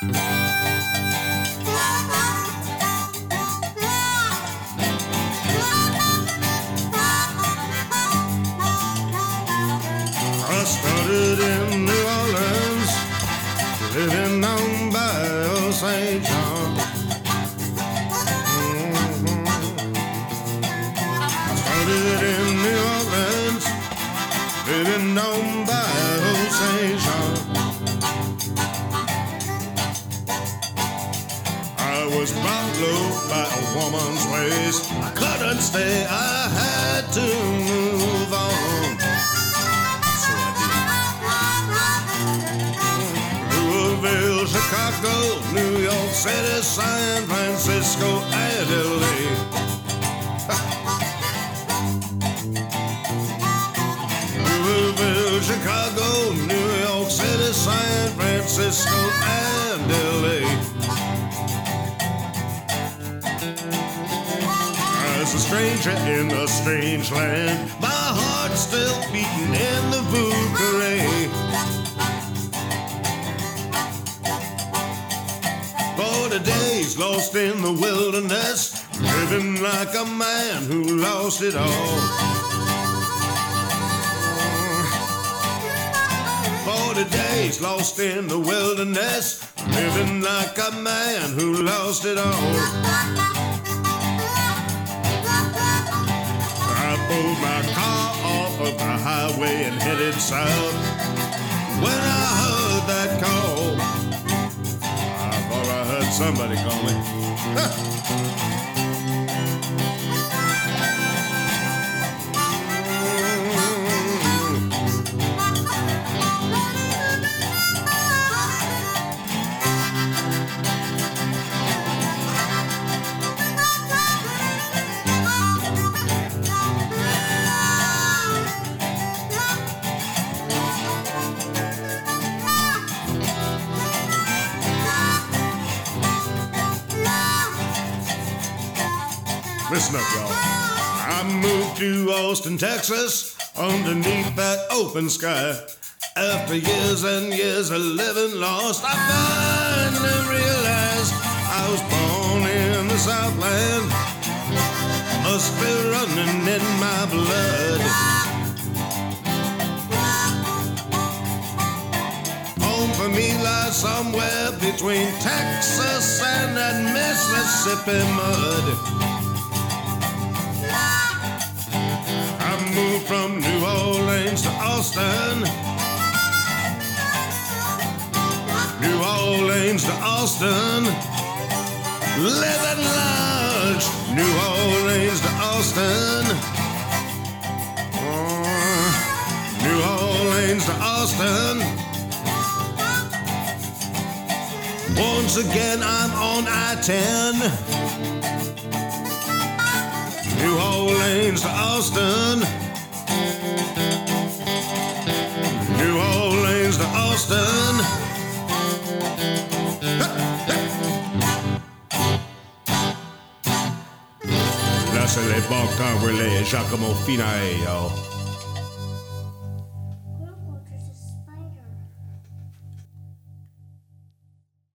I started in New Orleans, living down by St. John. I started in New Orleans, living down by St. John. I was brought low by a woman's waist. I couldn't stay, I had to move on. Louisville, Chicago, New York City, San Francisco, and LA. Louisville, Chicago, New York City, San Francisco, and LA. As a stranger in a strange land, my heart still beating in the Vieux-Carré. 40 days lost in the wilderness, living like a man who lost it all. 40 days lost in the wilderness, living like a man who lost it all. I pulled my car off of the highway and headed south. When I heard that call, I thought I heard somebody calling. Listen up, y'all. I moved to Austin, Texas, underneath that open sky. After years and years of living lost, I finally realized I was born in the Southland. Must be running in my blood. Home for me lies somewhere between Texas and that Mississippi mud. Moved from New Orleans to Austin. New Orleans to Austin. Living large. New Orleans to Austin. New Orleans to Austin. Once again I'm on I-10. New Orleans to Austin. New Orleans to Austin. Là, c'est les bons temps relais, Giacomo Finae, y'all.